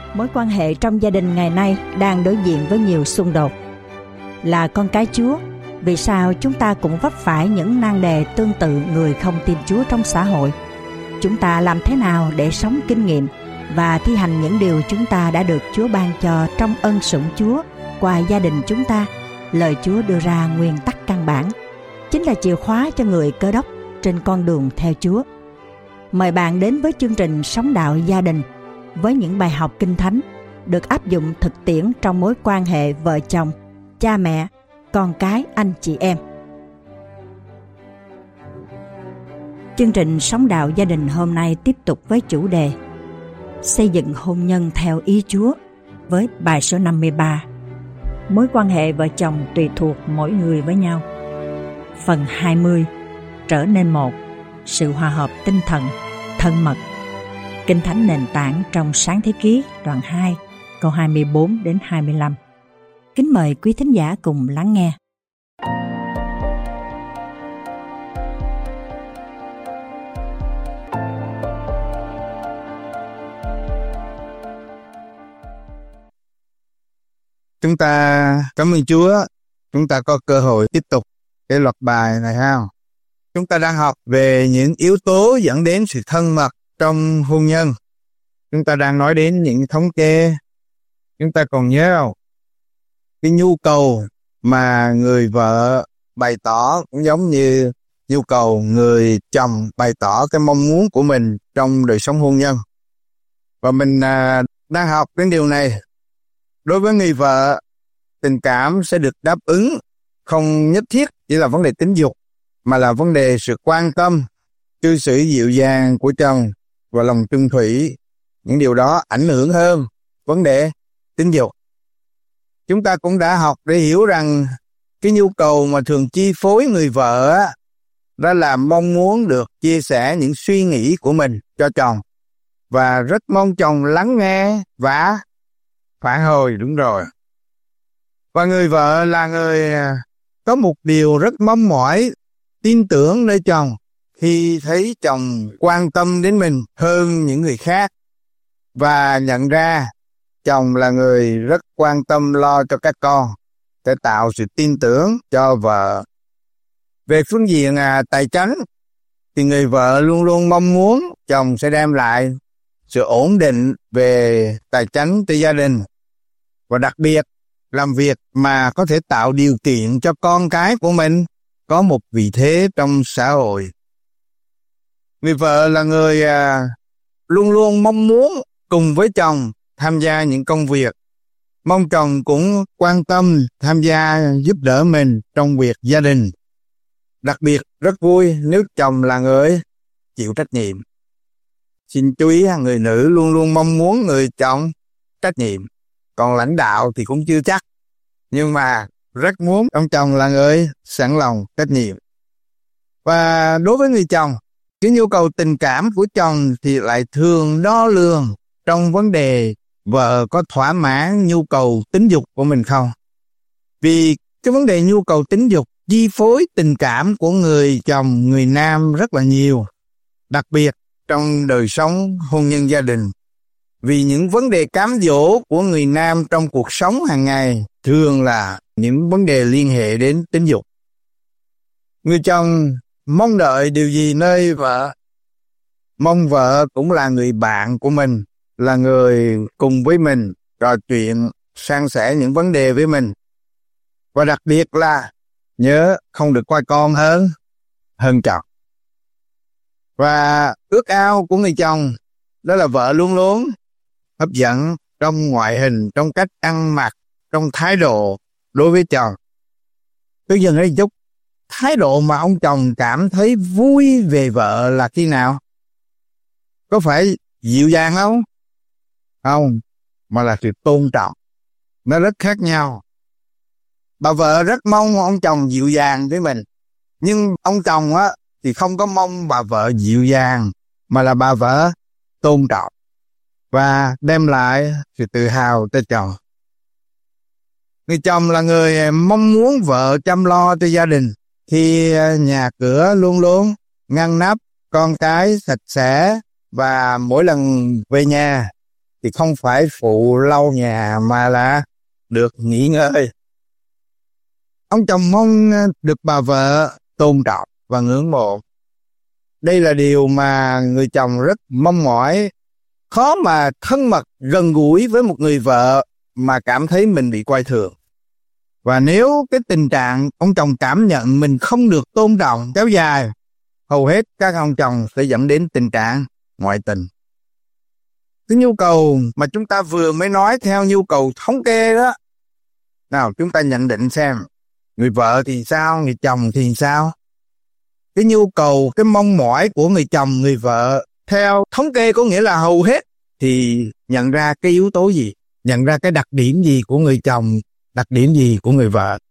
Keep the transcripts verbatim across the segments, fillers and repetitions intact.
Mối quan hệ trong gia đình ngày nay đang đối diện với nhiều xung đột. Là con cái Chúa, vì sao chúng ta cũng vấp phải những nan đề tương tự người không tin Chúa trong xã hội? Chúng ta làm thế nào để sống kinh nghiệm và thi hành những điều chúng ta đã được Chúa ban cho trong ân sủng Chúa qua gia đình chúng ta? Lời Chúa đưa ra nguyên tắc căn bản, chính là chìa khóa cho người Cơ Đốc trên con đường theo Chúa. Mời bạn đến với chương trình Sống Đạo Gia Đình với những bài học Kinh Thánh được áp dụng thực tiễn trong mối quan hệ vợ chồng, cha mẹ, con cái, anh chị em. Chương trình Sống Đạo Gia Đình hôm nay tiếp tục với chủ đề Xây dựng hôn nhân theo ý Chúa với bài số năm mươi ba, Mối quan hệ vợ chồng tùy thuộc mỗi người với nhau. Phần hai mươi, Trở nên một, sự hòa hợp tinh thần, thân mật. Kinh Thánh nền tảng trong Sáng Thế Ký đoạn hai, câu hai mươi bốn đến hai mươi lăm. Kính mời quý thính giả cùng lắng nghe. Chúng ta cảm ơn Chúa, chúng ta có cơ hội tiếp tục cái loạt bài này ha. Chúng ta đang học về những yếu tố dẫn đến sự thân mật trong hôn nhân. Chúng ta đang nói đến những thống kê. Chúng ta còn nhớ không? Cái nhu cầu mà người vợ bày tỏ cũng giống như nhu cầu người chồng bày tỏ cái mong muốn của mình trong đời sống hôn nhân. Và mình à, đang học đến điều này. Đối với người vợ, tình cảm sẽ được đáp ứng không nhất thiết chỉ là vấn đề tính dục, mà là vấn đề sự quan tâm, cư xử dịu dàng của chồng và lòng trung thủy. Những điều đó ảnh hưởng hơn vấn đề tính dục. Chúng ta cũng đã học để hiểu rằng cái nhu cầu mà thường chi phối người vợ đó là mong muốn được chia sẻ những suy nghĩ của mình cho chồng và rất mong chồng lắng nghe và phản hồi. Đúng rồi. Và người vợ là người có một điều rất mong mỏi, tin tưởng nơi chồng khi thấy chồng quan tâm đến mình hơn những người khác và nhận ra chồng là người rất quan tâm lo cho các con, để tạo sự tin tưởng cho vợ. Về phương diện à, tài chính thì người vợ luôn luôn mong muốn chồng sẽ đem lại sự ổn định về tài chính cho gia đình, và đặc biệt làm việc mà có thể tạo điều kiện cho con cái của mình có một vị thế trong xã hội. Người vợ là người à, luôn luôn mong muốn cùng với chồng tham gia những công việc, mong chồng cũng quan tâm tham gia giúp đỡ mình trong việc gia đình. Đặc biệt rất vui nếu chồng là người chịu trách nhiệm. Xin chú ý, người nữ luôn luôn mong muốn người chồng trách nhiệm. Còn lãnh đạo thì cũng chưa chắc, nhưng mà rất muốn ông chồng là người sẵn lòng trách nhiệm. Và đối với người chồng, cái nhu cầu tình cảm của chồng thì lại thường đo lường trong vấn đề vợ có thỏa mãn nhu cầu tính dục của mình không. Vì cái vấn đề nhu cầu tính dục chi phối tình cảm của người chồng, người nam rất là nhiều, đặc biệt trong đời sống hôn nhân gia đình. Vì những vấn đề cám dỗ của người nam trong cuộc sống hàng ngày thường là những vấn đề liên hệ đến tính dục. Người chồng mong đợi điều gì nơi vợ? Mong vợ cũng là người bạn của mình, là người cùng với mình trò chuyện, san sẻ những vấn đề với mình. Và đặc biệt là nhớ không được coi con hơn hơn chồng. Và ước ao của người chồng đó là vợ luôn luôn hấp dẫn trong ngoại hình, trong cách ăn mặc, trong thái độ đối với chồng. Tôi dừng đây chút. Thái độ mà ông chồng cảm thấy vui về vợ là khi nào? Có phải dịu dàng không? Không, mà là sự tôn trọng. Nó rất khác nhau. Bà vợ rất mong ông chồng dịu dàng với mình, nhưng ông chồng á thì không có mong bà vợ dịu dàng, mà là bà vợ tôn trọng và đem lại sự tự hào cho chồng. Người chồng là người mong muốn vợ chăm lo cho gia đình, khi nhà cửa luôn luôn ngăn nắp, con cái sạch sẽ, và mỗi lần về nhà thì không phải phụ lau nhà mà là được nghỉ ngơi. Ông chồng mong được bà vợ tôn trọng và ngưỡng mộ. Đây là điều mà người chồng rất mong mỏi. Khó mà thân mật gần gũi với một người vợ mà cảm thấy mình bị coi thường. Và nếu cái tình trạng ông chồng cảm nhận mình không được tôn trọng kéo dài, hầu hết các ông chồng sẽ dẫn đến tình trạng ngoại tình. Cái nhu cầu mà chúng ta vừa mới nói theo nhu cầu thống kê đó. Nào chúng ta nhận định xem, người vợ thì sao, người chồng thì sao? Cái nhu cầu, cái mong mỏi của người chồng, người vợ theo thống kê có nghĩa là hầu hết thì nhận ra cái yếu tố gì? Nhận ra cái đặc điểm gì của người chồng, đặc điểm gì của người vợ?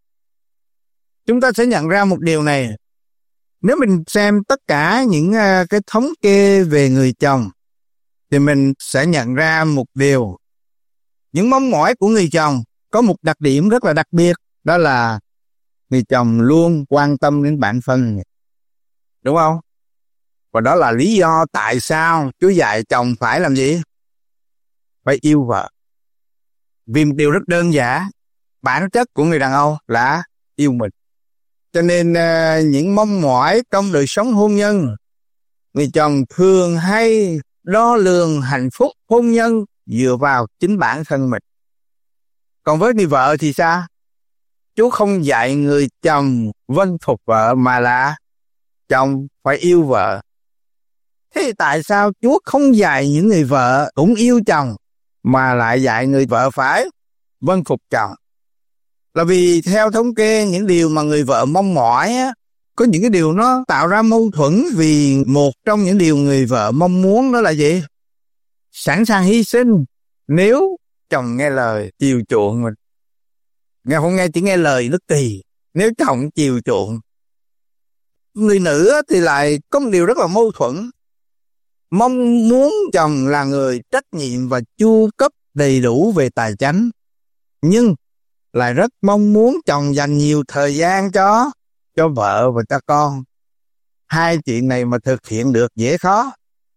Chúng ta sẽ nhận ra một điều này. Nếu mình xem tất cả những uh, cái thống kê về người chồng thì mình sẽ nhận ra một điều. Những mong mỏi của người chồng có một đặc điểm rất là đặc biệt, đó là người chồng luôn quan tâm đến bản thân. Đúng không? Và đó là lý do tại sao Chúa dạy chồng phải làm gì? Phải yêu vợ. Vì một điều rất đơn giản, bản chất của người đàn ông là yêu mình. Cho nên uh, những mong mỏi trong đời sống hôn nhân, người chồng thường hay đo lường hạnh phúc hôn nhân dựa vào chính bản thân mình. Còn với người vợ thì sao? Chúa không dạy người chồng vâng phục vợ mà là chồng phải yêu vợ. Thế tại sao Chúa không dạy những người vợ cũng yêu chồng mà lại dạy người vợ phải vâng phục chồng? Là vì theo thống kê những điều mà người vợ mong mỏi á, có những cái điều nó tạo ra mâu thuẫn, vì một trong những điều người vợ mong muốn đó là gì? Sẵn sàng hy sinh nếu chồng nghe lời chiều chuộng mình. Nghe không nghe chỉ nghe lời nước tỳ, nếu chồng chiều chuộng. Người nữ thì lại có một điều rất là mâu thuẫn. Mong muốn chồng là người trách nhiệm và chu cấp đầy đủ về tài chánh, nhưng lại rất mong muốn chồng dành nhiều thời gian cho cho vợ và cho con. Hai chuyện này mà thực hiện được dễ khó.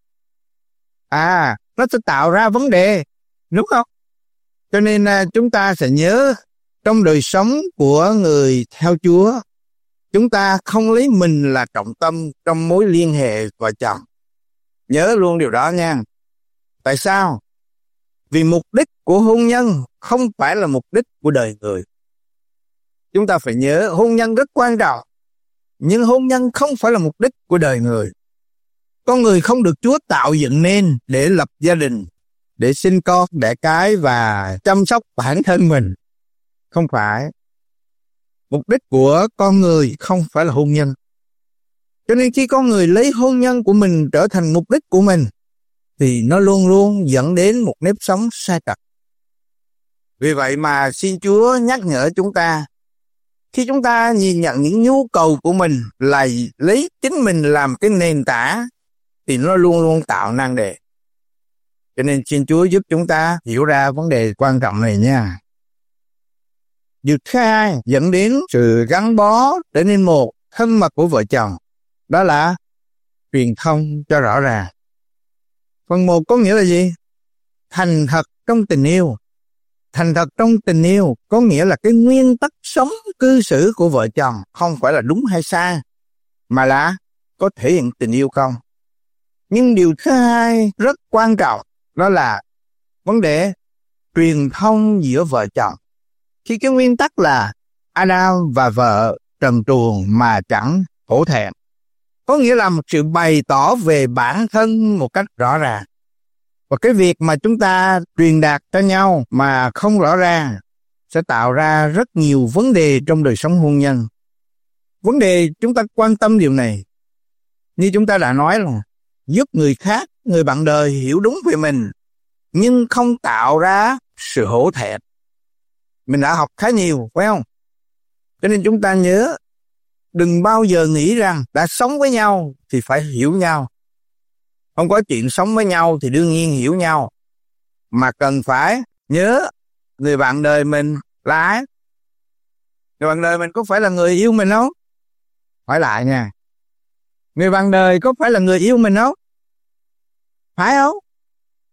À, nó sẽ tạo ra vấn đề, đúng không? Cho nên chúng ta sẽ nhớ, trong đời sống của người theo Chúa, chúng ta không lấy mình là trọng tâm trong mối liên hệ vợ chồng. Nhớ luôn điều đó nha. Tại sao? Vì mục đích của hôn nhân không phải là mục đích của đời người. Chúng ta phải nhớ hôn nhân rất quan trọng, nhưng hôn nhân không phải là mục đích của đời người. Con người không được Chúa tạo dựng nên để lập gia đình, để sinh con, đẻ cái và chăm sóc bản thân mình. Không phải. Mục đích của con người không phải là hôn nhân. Cho nên khi con người lấy hôn nhân của mình trở thành mục đích của mình, thì nó luôn luôn dẫn đến một nếp sống sai trật. Vì vậy mà xin Chúa nhắc nhở chúng ta, khi chúng ta nhìn nhận những nhu cầu của mình là lấy chính mình làm cái nền tảng, thì nó luôn luôn tạo nan đề. Cho nên xin Chúa giúp chúng ta hiểu ra vấn đề quan trọng này nha. Điều thứ hai dẫn đến sự gắn bó trở nên một thân mật của vợ chồng, đó là truyền thông cho rõ ràng. Phần một có nghĩa là gì? Thành thật trong tình yêu. Thành thật trong tình yêu có nghĩa là cái nguyên tắc sống cư xử của vợ chồng không phải là đúng hay sai, mà là có thể hiện tình yêu không. Nhưng điều thứ hai rất quan trọng, đó là vấn đề truyền thông giữa vợ chồng. Khi cái nguyên tắc là Adam và vợ trần truồng mà chẳng hổ thẹn, có nghĩa là một sự bày tỏ về bản thân một cách rõ ràng. Và cái việc mà chúng ta truyền đạt cho nhau mà không rõ ràng sẽ tạo ra rất nhiều vấn đề trong đời sống hôn nhân. Vấn đề chúng ta quan tâm điều này, như chúng ta đã nói là giúp người khác, người bạn đời hiểu đúng về mình, nhưng không tạo ra sự hổ thẹn. Mình đã học khá nhiều, phải không? Cho nên chúng ta nhớ, đừng bao giờ nghĩ rằng đã sống với nhau thì phải hiểu nhau. Không có chuyện sống với nhau thì đương nhiên hiểu nhau. Mà cần phải nhớ người bạn đời mình là ai? Người bạn đời mình có phải là người yêu mình không? Hỏi lại nha. Người bạn đời có phải là người yêu mình không? Phải không?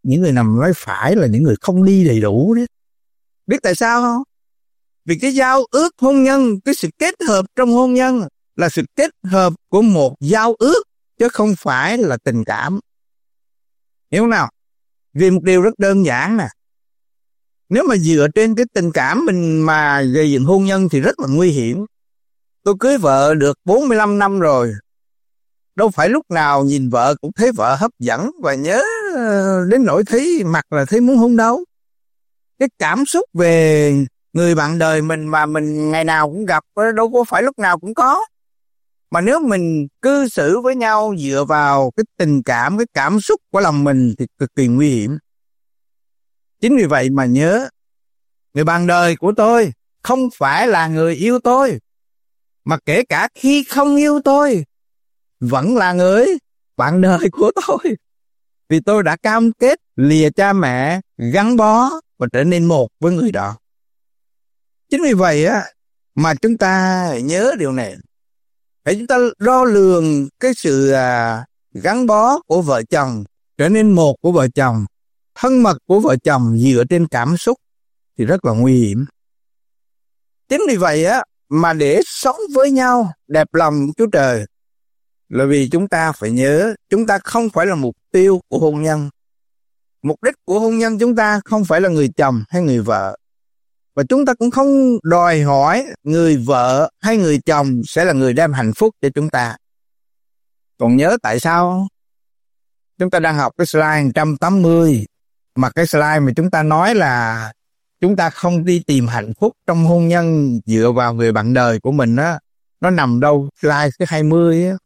những người nào nói phải là những người không đi đầy đủ đấy. Biết tại sao không? Vì cái giao ước hôn nhân, cái sự kết hợp trong hôn nhân là sự kết hợp của một giao ước, chứ không phải là tình cảm. Hiểu không nào? Vì một điều rất đơn giản nè. Nếu mà dựa trên cái tình cảm mình mà gây dựng hôn nhân thì rất là nguy hiểm. Tôi cưới vợ được bốn mươi lăm năm rồi. Đâu phải lúc nào nhìn vợ cũng thấy vợ hấp dẫn và nhớ đến nỗi thấy mặt là thấy muốn hôn đâu. Cái cảm xúc về người bạn đời mình mà mình ngày nào cũng gặp đâu có phải lúc nào cũng có. Mà nếu mình cư xử với nhau dựa vào cái tình cảm, cái cảm xúc của lòng mình thì cực kỳ nguy hiểm. Chính vì vậy mà nhớ, người bạn đời của tôi không phải là người yêu tôi, mà kể cả khi không yêu tôi, vẫn là người bạn đời của tôi. Vì tôi đã cam kết lìa cha mẹ, gắn bó và trở nên một với người đó. Chính vì vậy á mà chúng ta nhớ điều này. Để chúng ta đo lường cái sự à, gắn bó của vợ chồng, trở nên một của vợ chồng, thân mật của vợ chồng dựa trên cảm xúc thì rất là nguy hiểm. Chính vì vậy á mà để sống với nhau đẹp lòng Chúa Trời là vì chúng ta phải nhớ chúng ta không phải là mục tiêu của hôn nhân. Mục đích của hôn nhân chúng ta không phải là người chồng hay người vợ. Và chúng ta cũng không đòi hỏi người vợ hay người chồng sẽ là người đem hạnh phúc cho chúng ta. Còn nhớ tại sao? Chúng ta đang học cái slide một trăm tám mươi, mà cái slide mà chúng ta nói là chúng ta không đi tìm hạnh phúc trong hôn nhân dựa vào người bạn đời của mình á, nó nằm đâu? Slide cái hai mươi á.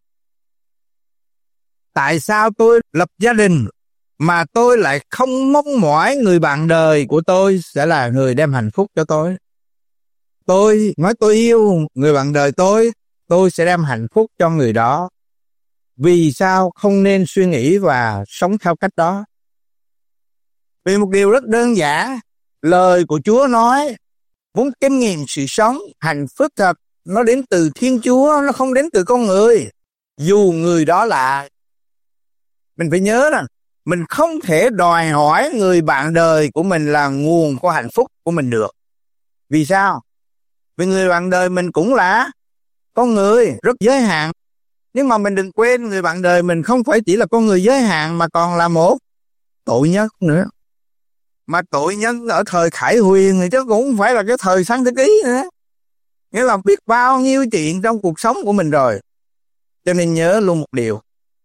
Tại sao tôi lập gia đình mà tôi lại không mong mỏi người bạn đời của tôi sẽ là người đem hạnh phúc cho tôi? Tôi nói tôi yêu người bạn đời tôi, tôi sẽ đem hạnh phúc cho người đó. Vì sao không nên suy nghĩ và sống theo cách đó? Vì một điều rất đơn giản, lời của Chúa nói, muốn kinh nghiệm sự sống, hạnh phúc thật, nó đến từ Thiên Chúa, nó không đến từ con người. Dù người đó là, mình phải nhớ rằng, mình không thể đòi hỏi người bạn đời của mình là nguồn của hạnh phúc của mình được. Vì sao? Vì người bạn đời mình cũng là con người, rất giới hạn. Nhưng mà mình đừng quên người bạn đời mình không phải chỉ là con người giới hạn mà còn là một tội nhân nữa. Mà tội nhân ở thời Khải Huyền thì chứ cũng không phải là cái thời Sáng Thế Ký nữa. Nghĩa là biết bao nhiêu chuyện trong cuộc sống của mình rồi. Cho nên nhớ luôn một điều.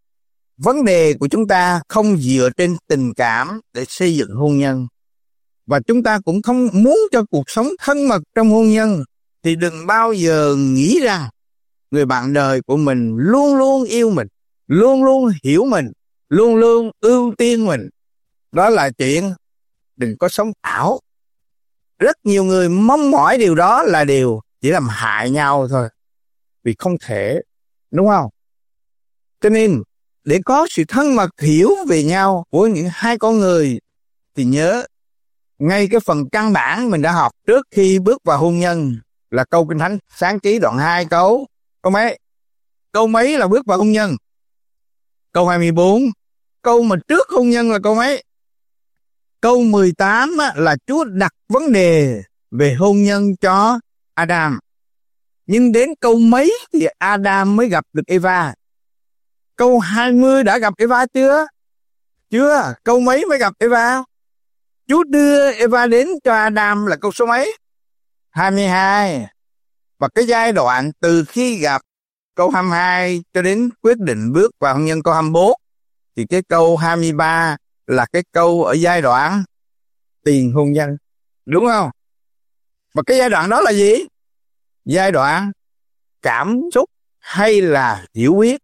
Vấn đề của chúng ta không dựa trên tình cảm để xây dựng hôn nhân. Và chúng ta cũng không muốn cho cuộc sống thân mật trong hôn nhân. Thì đừng bao giờ nghĩ rằng người bạn đời của mình luôn luôn yêu mình, luôn luôn hiểu mình, luôn luôn ưu tiên mình. Đó là chuyện đừng có sống ảo. Rất nhiều người mong mỏi điều đó là điều chỉ làm hại nhau thôi. Vì không thể, đúng không? Cho nên để có sự thân mật hiểu về nhau của những hai con người thì nhớ ngay cái phần căn bản mình đã học trước khi bước vào hôn nhân là câu Kinh Thánh Sáng Ký đoạn hai câu câu mấy? Câu mấy là bước vào hôn nhân? Câu hai mươi bốn. Câu mà trước hôn nhân là câu mấy? Câu mười tám á, là Chúa đặt vấn đề về hôn nhân cho Adam. Nhưng đến câu mấy thì Adam mới gặp được Eva? Câu hai mươi đã gặp Eva chưa? Chưa. Câu mấy mới gặp Eva? Chúa đưa Eva đến cho Adam là câu số mấy? hai mươi hai. Và cái giai đoạn từ khi gặp câu hai mươi hai cho đến quyết định bước vào hôn nhân câu hai mươi bốn thì cái câu hai mươi ba là cái câu ở giai đoạn tiền hôn nhân, đúng không? Và cái giai đoạn đó là gì? Giai đoạn cảm xúc hay là hiểu biết.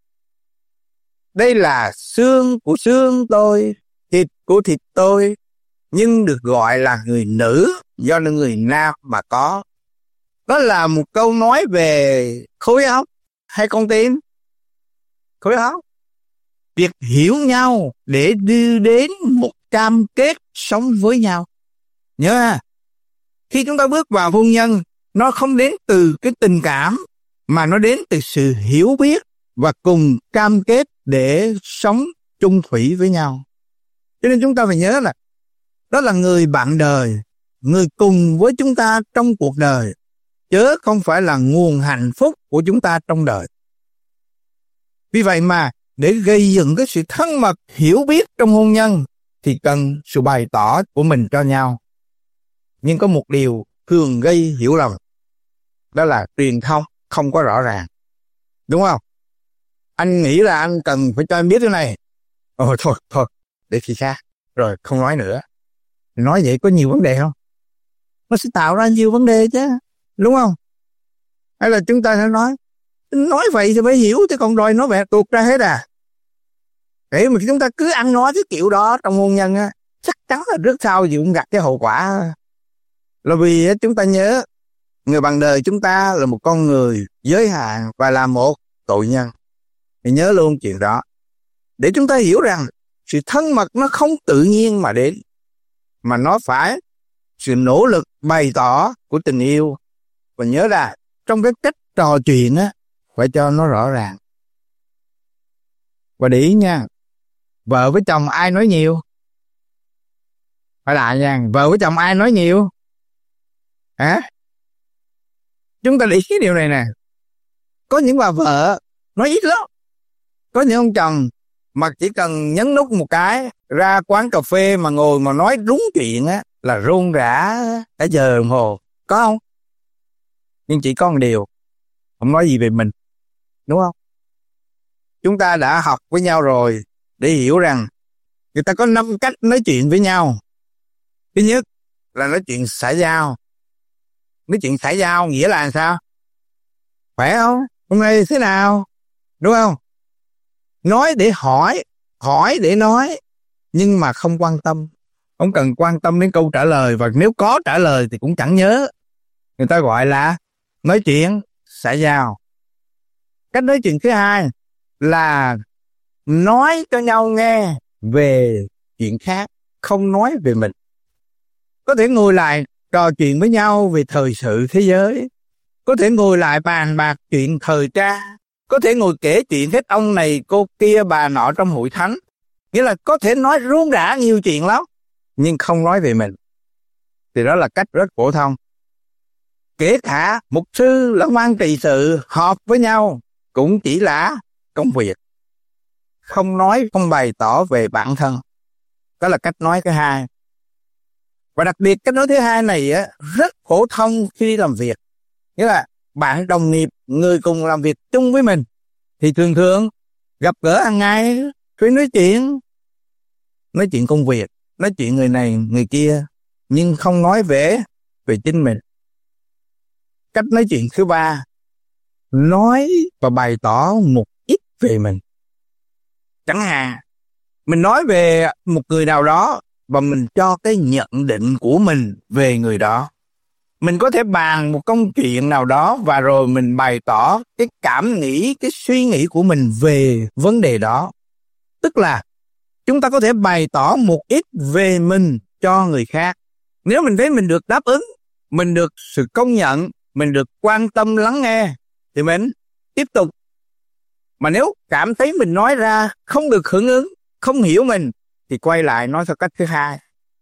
Đây là xương của xương tôi, thịt của thịt tôi, nhưng được gọi là người nữ do là người nam mà có. Đó là một câu nói về khối óc hay con tim? Khối óc. Việc hiểu nhau để đưa đến một cam kết sống với nhau. Nhớ ha, khi chúng ta bước vào hôn nhân, nó không đến từ cái tình cảm, mà nó đến từ sự hiểu biết và cùng cam kết để sống chung thủy với nhau. Cho nên chúng ta phải nhớ là đó là người bạn đời, người cùng với chúng ta trong cuộc đời, chớ không phải là nguồn hạnh phúc của chúng ta trong đời. Vì vậy mà để gây dựng cái sự thân mật, hiểu biết trong hôn nhân thì cần sự bày tỏ của mình cho nhau. Nhưng có một điều thường gây hiểu lầm, đó là truyền thông không có rõ ràng. Đúng không? Anh nghĩ là anh cần phải cho em biết cái này. Ồ thôi, thôi, để khi khác, rồi không nói nữa. Nói vậy có nhiều vấn đề không? Nó sẽ tạo ra nhiều vấn đề chứ, đúng không? Hay là chúng ta sẽ nói, nói vậy thì phải hiểu, chứ còn đòi nói vẹt tuột ra hết à. Để mà chúng ta cứ ăn nói cái kiểu đó trong hôn nhân á, chắc chắn là trước sau gì cũng gặp cái hậu quả. Là vì chúng ta nhớ, người bạn đời chúng ta là một con người giới hạn và là một tội nhân. Thì nhớ luôn chuyện đó. Để chúng ta hiểu rằng sự thân mật nó không tự nhiên mà đến, mà nó phải sự nỗ lực bày tỏ của tình yêu. Và nhớ là trong cái cách trò chuyện á, phải cho nó rõ ràng. Và để ý nha, vợ với chồng ai nói nhiều? Phải lại nha, vợ với chồng ai nói nhiều? Hả? Chúng ta để ý điều này nè. Có những bà vợ nói ít lắm. Có những ông chồng mà chỉ cần nhấn nút một cái, ra quán cà phê mà ngồi mà nói đúng chuyện á, là rôm rả cả giờ đồng hồ. Có không? Nhưng chỉ có một điều, không nói gì về mình. Đúng không? Chúng ta đã học với nhau rồi để hiểu rằng người ta có năm cách nói chuyện với nhau. Thứ nhất là nói chuyện xã giao. Nói chuyện xã giao nghĩa là sao? Khỏe không? Hôm nay thế nào? Đúng không? Nói để hỏi, hỏi để nói, nhưng mà không quan tâm. Không cần quan tâm đến câu trả lời, và nếu có trả lời thì cũng chẳng nhớ. Người ta gọi là nói chuyện xã giao. Cách nói chuyện thứ hai là nói cho nhau nghe về chuyện khác, không nói về mình. Có thể ngồi lại trò chuyện với nhau về thời sự thế giới, có thể ngồi lại bàn bạc chuyện thời tra, có thể ngồi kể chuyện hết ông này cô kia bà nọ trong hội thánh. Nghĩa là có thể nói rôm rả nhiều chuyện lắm, nhưng không nói về mình. Thì đó là cách rất phổ thông. Kể cả mục sư, lão quan trị sự họp với nhau cũng chỉ là công việc, không nói, không bày tỏ về bản thân. Đó là cách nói thứ hai. Và đặc biệt cách nói thứ hai này á, rất phổ thông khi đi làm việc. Nghĩa là bạn đồng nghiệp, người cùng làm việc chung với mình, thì thường thường gặp gỡ hàng ngày phải nói chuyện. Nói chuyện công việc, nói chuyện người này, người kia, nhưng không nói về, về chính mình. Cách nói chuyện thứ ba, nói và bày tỏ một ít về mình. Chẳng hạn, mình nói về một người nào đó và mình cho cái nhận định của mình về người đó. Mình có thể bàn một công chuyện nào đó và rồi mình bày tỏ cái cảm nghĩ, cái suy nghĩ của mình về vấn đề đó. Tức là chúng ta có thể bày tỏ một ít về mình cho người khác. Nếu mình thấy mình được đáp ứng, mình được sự công nhận, mình được quan tâm lắng nghe, thì mình tiếp tục. Mà nếu cảm thấy mình nói ra không được hưởng ứng, không hiểu mình, thì quay lại nói theo cách thứ hai.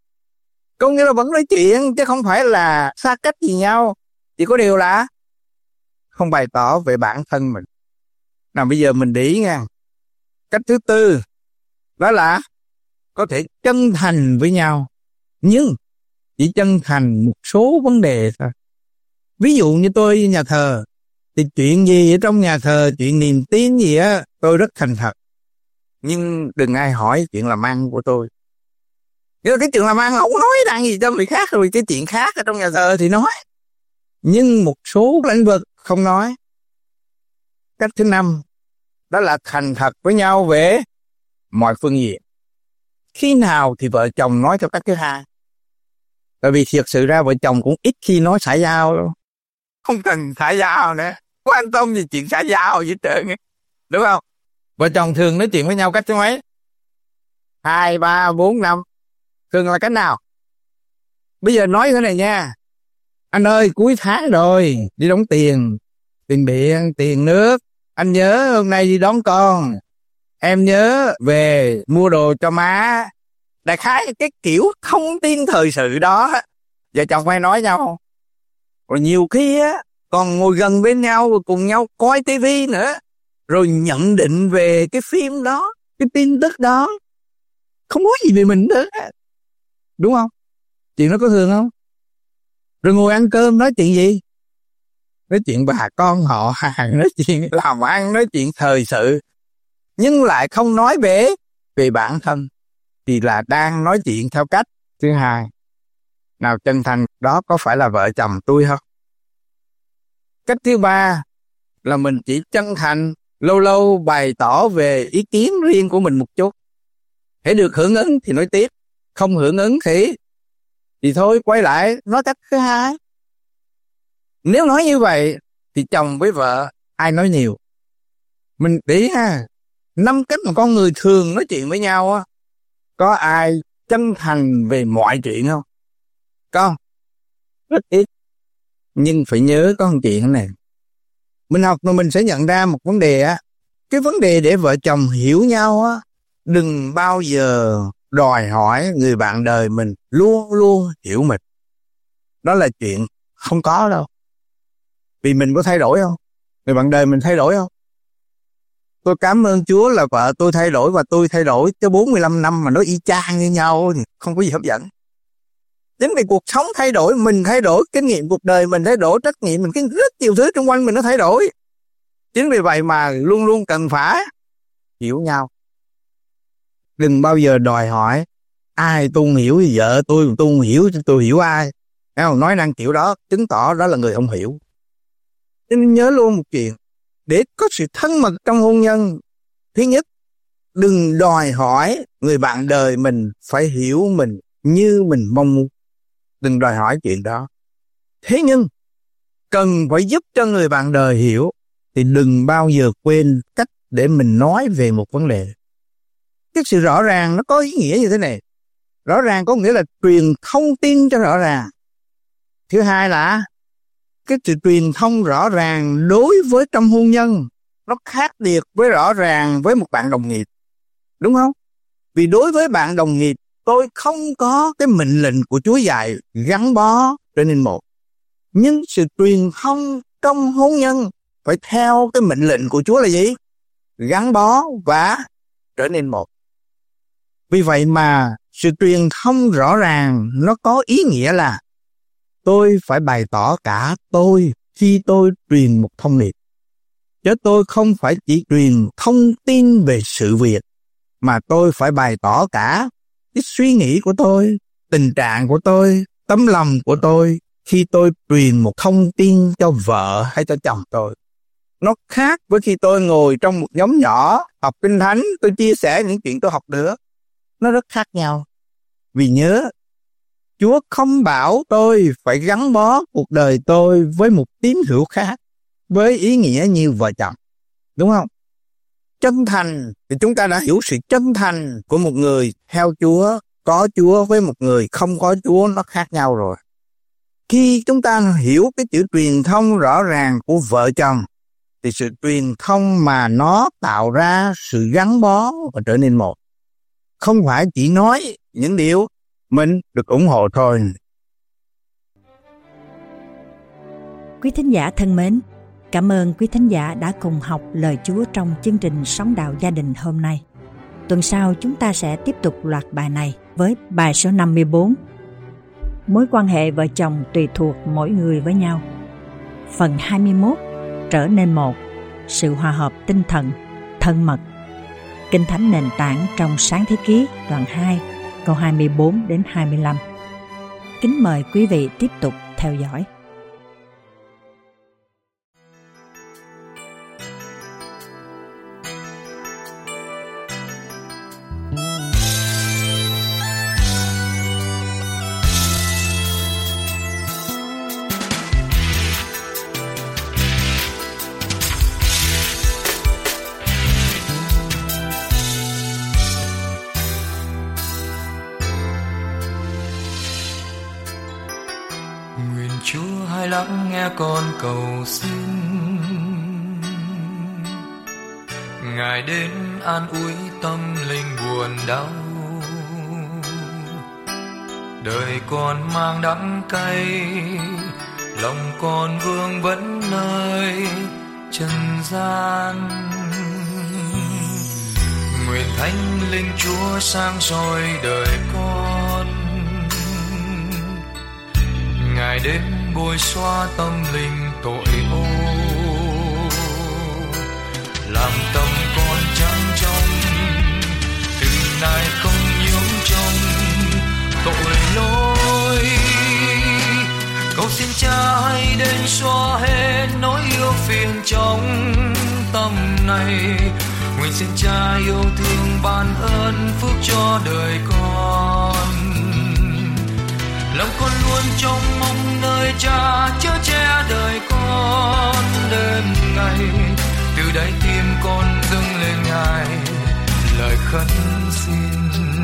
Có nghĩa là vẫn nói chuyện, chứ không phải là xa cách gì nhau. Chỉ có điều là không bày tỏ về bản thân mình. Nào bây giờ mình để ý nha. Cách thứ tư, đó là có thể chân thành với nhau, nhưng chỉ chân thành một số vấn đề thôi. Ví dụ như tôi nhà thờ, thì chuyện gì ở trong nhà thờ, chuyện niềm tin gì á, tôi rất thành thật. Nhưng đừng ai hỏi chuyện làm ăn của tôi. Cái chuyện làm ăn không nói đang gì cho người khác, rồi cái chuyện khác ở trong nhà thờ thì nói. Nhưng một số lĩnh vực không nói. Cách thứ năm, đó là thành thật với nhau về mọi phương diện. Khi nào thì vợ chồng nói theo cách thứ hai. Tại vì thiệt sự ra vợ chồng cũng ít khi nói xã giao đâu. Không cần xã giao nữa. Quan tâm gì chuyện xã giao gì hết trơn. Đúng không? Vợ chồng thường nói chuyện với nhau cách thứ mấy? Hai, ba, bốn, năm. Thường là cách nào? Bây giờ nói thế này nha. Anh ơi, cuối tháng rồi, đi đóng tiền. Tiền điện, tiền nước. Anh nhớ hôm nay đi đón con. Em nhớ về mua đồ cho má. Đại khái cái kiểu thông tin thời sự đó, vợ chồng phải nói nhau. Rồi nhiều khi á, còn ngồi gần bên nhau rồi cùng nhau coi tivi nữa, rồi nhận định về cái phim đó, cái tin tức đó, không nói gì về mình nữa, đúng không? Chuyện đó có thường không? Rồi ngồi ăn cơm nói chuyện gì? Nói chuyện bà con họ hàng, nói chuyện làm ăn, nói chuyện thời sự, nhưng lại không nói về về bản thân, thì là đang nói chuyện theo cách thứ hai. Nào chân thành đó có phải là vợ chồng tôi không? Cách thứ ba là mình chỉ chân thành, lâu lâu bày tỏ về ý kiến riêng của mình một chút. Hãy được hưởng ứng thì nói tiếp, không hưởng ứng thì thì thôi quay lại nói cách thứ hai. Nếu nói như vậy thì chồng với vợ ai nói nhiều? Mình để ý ha, năm cách mà con người thường nói chuyện với nhau á, có ai chân thành về mọi chuyện không? Có, rất ít. Nhưng phải nhớ có một chuyện này, mình học rồi mình sẽ nhận ra một vấn đề á. Cái vấn đề để vợ chồng hiểu nhau á, đừng bao giờ đòi hỏi người bạn đời mình luôn luôn hiểu mình. Đó là chuyện không có đâu. Vì mình có thay đổi không? Người bạn đời mình thay đổi không? Tôi cảm ơn Chúa là vợ tôi thay đổi và tôi thay đổi cho bốn mươi lăm năm mà nó y chang như nhau thì không có gì hấp dẫn. Chính vì cuộc sống thay đổi, mình thay đổi, kinh nghiệm cuộc đời mình thay đổi, trách nhiệm mình, rất nhiều thứ xung quanh mình nó thay đổi. Chính vì vậy mà luôn luôn cần phải hiểu nhau. Đừng bao giờ đòi hỏi ai tôi không hiểu thì vợ tôi, tôi không hiểu tôi hiểu ai. Nói năng kiểu đó chứng tỏ đó là người không hiểu. Nên nhớ luôn một chuyện, để có sự thân mật trong hôn nhân, thứ nhất, đừng đòi hỏi người bạn đời mình phải hiểu mình như mình mong muốn. Đừng đòi hỏi chuyện đó. Thế nhưng, cần phải giúp cho người bạn đời hiểu, thì đừng bao giờ quên cách để mình nói về một vấn đề. Cái sự rõ ràng nó có ý nghĩa như thế này. Rõ ràng có nghĩa là truyền thông tin cho rõ ràng. Thứ hai là cái sự truyền thông rõ ràng đối với trong hôn nhân nó khác biệt với rõ ràng với một bạn đồng nghiệp. Đúng không? Vì đối với bạn đồng nghiệp, tôi không có cái mệnh lệnh của Chúa dạy gắn bó trở nên một. Nhưng sự truyền thông trong hôn nhân phải theo cái mệnh lệnh của Chúa là gì? Gắn bó và trở nên một. Vì vậy mà sự truyền thông rõ ràng nó có ý nghĩa là tôi phải bày tỏ cả tôi khi tôi truyền một thông điệp. Chứ tôi không phải chỉ truyền thông tin về sự việc, mà tôi phải bày tỏ cả cái suy nghĩ của tôi, tình trạng của tôi, tấm lòng của tôi khi tôi truyền một thông tin cho vợ hay cho chồng tôi. Nó khác với khi tôi ngồi trong một nhóm nhỏ học Kinh Thánh, tôi chia sẻ những chuyện tôi học được. Nó rất khác nhau. Vì nhớ, Chúa không bảo tôi phải gắn bó cuộc đời tôi với một tín hữu khác, với ý nghĩa như vợ chồng. Đúng không? Chân thành thì chúng ta đã hiểu sự chân thành của một người theo Chúa, có Chúa với một người không có Chúa nó khác nhau rồi. Khi chúng ta hiểu cái chữ truyền thông rõ ràng của vợ chồng, thì sự truyền thông mà nó tạo ra sự gắn bó và trở nên một. Không phải chỉ nói những điều mình được ủng hộ thôi. Quý thính giả thân mến, cảm ơn quý thính giả đã cùng học lời Chúa trong chương trình Sống Đạo Gia Đình hôm nay. Tuần sau chúng ta sẽ tiếp tục loạt bài này với bài số năm mươi bốn. Mối quan hệ vợ chồng tùy thuộc mỗi người với nhau. Phần hai mươi mốt, trở nên một, sự hòa hợp tinh thần, thân mật. Kinh Thánh nền tảng trong Sáng Thế Ký đoạn hai, câu hai mươi bốn đến hai mươi lăm. Kính mời quý vị tiếp tục theo dõi. Chúa hãy lắng nghe con cầu xin, Ngài đến an ủi tâm linh buồn đau. đời con mang đắng cay, lòng con vương vấn nơi trần gian. Nguyện Thánh Linh Chúa sáng soi đời con, Ngài đến bôi xóa tâm linh tội ô, làm tâm con trắng trong, từ nay không nhiễm trong tội lỗi. Cầu xin Cha hãy đến xóa hết nỗi yêu phiền trong tâm này. Nguyện xin Cha yêu thương ban ơn phước cho đời con. Lòng con luôn trông mong nơi Cha chở che đời con đêm ngày. Từ đáy tim con dâng lên Ngài lời khấn xin.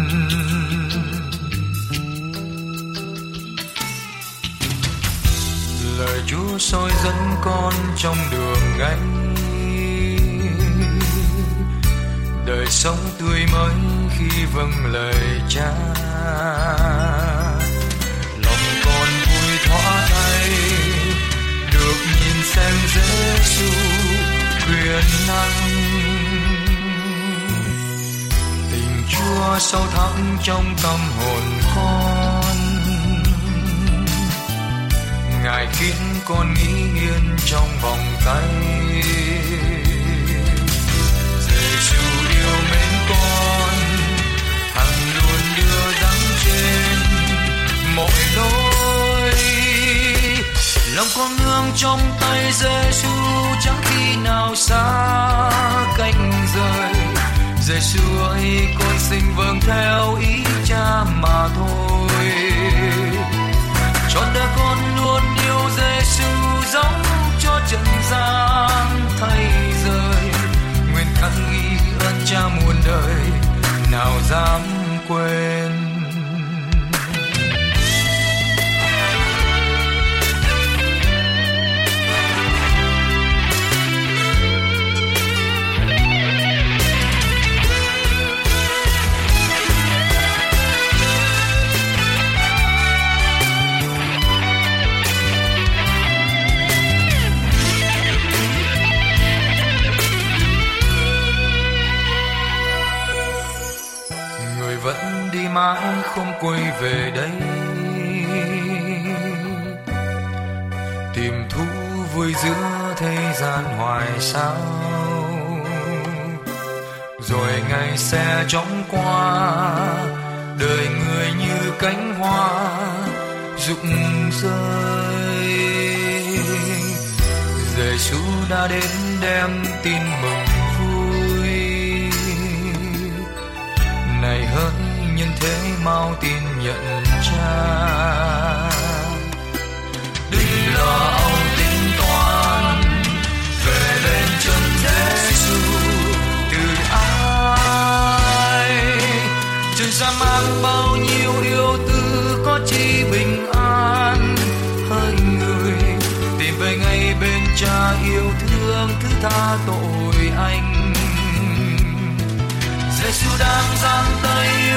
Lời Chúa soi dẫn con trong đường ngay, đời sống tươi mới khi vâng lời Cha. Lòng con vui thỏa thay được nhìn xem Giêsu quyền năng. Tình Chúa sâu thẳm trong tâm hồn con, Ngài khiến con nghĩ yên trong vòng tay. Giêsu yêu mến con, hằng luôn đưa đắng trên mọi lối. Lòng con nương trong tay Giêsu, chẳng khi nào xa cánh rời. Giêsu ơi, con xin vâng theo ý Cha mà thôi. Trọn đời con luôn yêu Giêsu, giống cho trần gian thay rời. Nguyện khắc ghi ơn Cha muôn đời, nào dám quên. Vẫn đi mãi không quay về đây, tìm thú vui giữa thế gian hoài sao. Rồi ngày sẽ chóng qua, đời người như cánh hoa rụng rơi. Giêsu đã đến đem tin mừng này, hỡi nhân thế mau tin nhận Cha. Đừng lo âu tính toán, về bên chân Giêsu từ ai. Trời xa mang bao nhiêu yêu tư, có chi bình an. Hỡi người tìm về ngay bên Cha yêu thương, thứ tha tội anh. Giêsu đang giang tay